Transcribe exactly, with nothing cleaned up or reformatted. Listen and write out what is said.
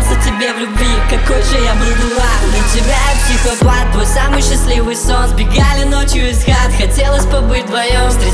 признался тебе в любви. Какой же я был дурак, для тебя я психопат. Твой самый счастливый сон, сбегали ночью из хат. Хотелось побыть вдвоем,